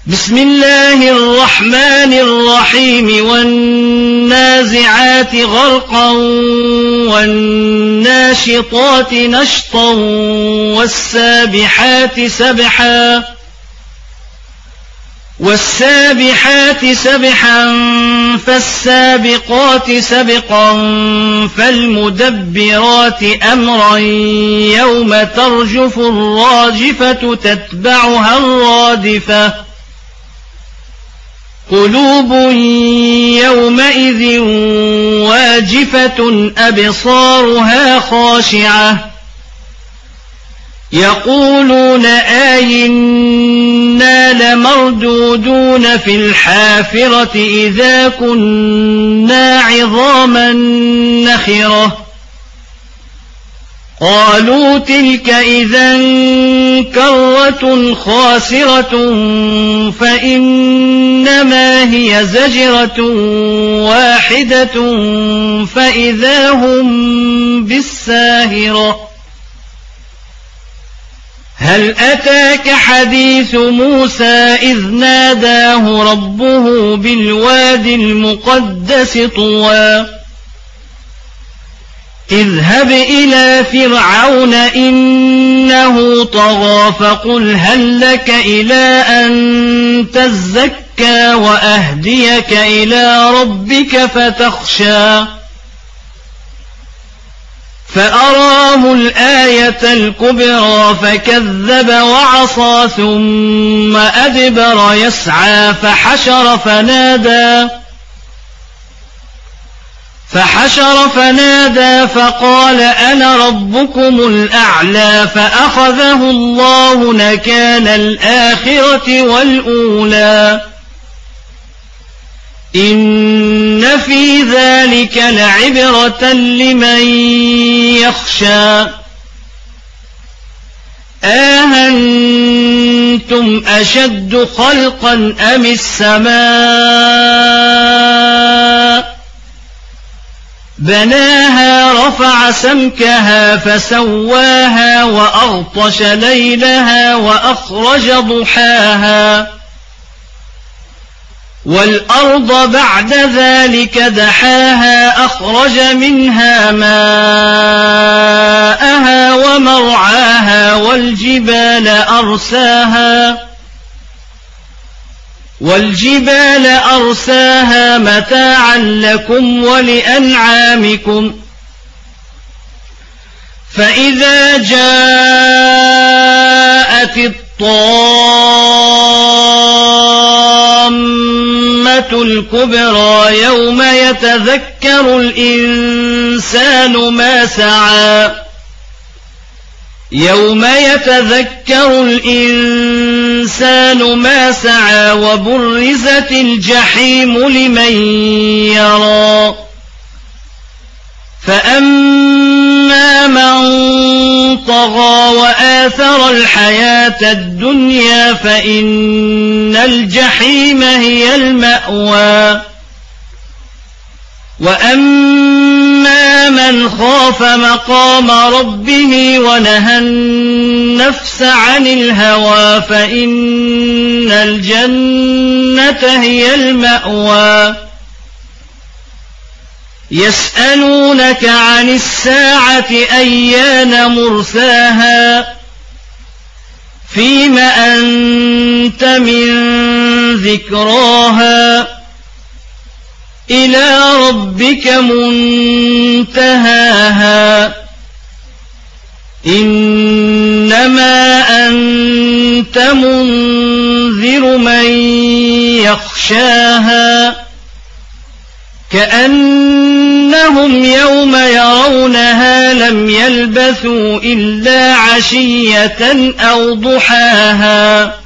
بسم الله الرحمن الرحيم والنازعات غرقا والناشطات نشطا والسابحات سبحا فالسابقات سبقا فالمدبرات أمرا يوم ترجف الراجفة تتبعها الرادفة قلوب يومئذ واجفة أبصارها خاشعة يقولون آئنا لمردودون في الحافرة إذا كنا عظاما نخرة قالوا تلك إذا كرة خاسرة فإنما هي زجرة واحدة فإذا هم بالساهرة هل أتاك حديث موسى إذ ناداه ربه بالوادي المقدس طوى اذهب إلى فرعون إنه طغى فقل هل لك إلى أن تزكى وأهديك إلى ربك فتخشى فأراه الآية الكبرى فكذب وعصى ثم أدبر يسعى فحشر فنادى فقال أنا ربكم الأعلى فأخذه الله نكال الآخرة والأولى إن في ذلك لعبرة لمن يخشى أأنتم أشد خلقا أم السماء بناها رفع سمكها فسواها وأغطش ليلها وأخرج ضحاها والأرض بعد ذلك دحاها أخرج منها ماءها ومرعاها والجبال أرساها متاعا لكم ولأنعامكم فإذا جاءت الطامة الكبرى يوم يتذكر الإنسان ما سعى وبرزت الجحيم لمن يرى فأما من طغى وآثر الحياة الدنيا فإن الجحيم هي المأوى وأما من خاف مقام ربه ونهى النفس عن الهوى فإن الجنة هي المأوى يسألونك عن الساعة أيان مرساها فيم أنت من ذكراها إلى ربك منتهاها إنما أنت منذر من يخشاها كأنهم يوم يرونها لم يلبثوا إلا عشية أو ضحاها